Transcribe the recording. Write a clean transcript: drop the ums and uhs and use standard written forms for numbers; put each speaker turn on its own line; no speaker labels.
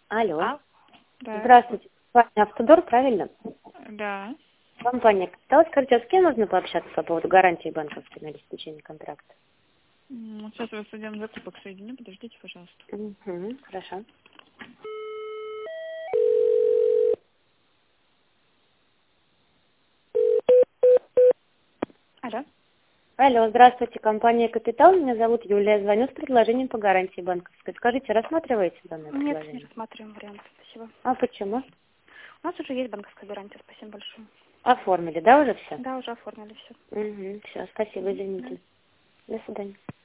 Алло.
Да.
Здравствуйте. Компания «Автодор», правильно?
Да.
Компания «Капитал». Скажите, а с кем нужно пообщаться по поводу гарантии банковской на обеспечение контракта?
Сейчас вас судебный закупок соединю, подождите, пожалуйста.
Угу, хорошо.
Алло.
Алло, здравствуйте. Компания «Капитал». Меня зовут Юлия. Звоню с предложением по гарантии банковской. Скажите, рассматриваете данное
Нет, не
предложение?
рассматриваем вариант. Спасибо.
А почему?
У нас уже есть банковская гарантия. Спасибо большое.
Оформили, да, уже все?
Да, уже оформили все.
Угу, все, спасибо, извините. До свидания.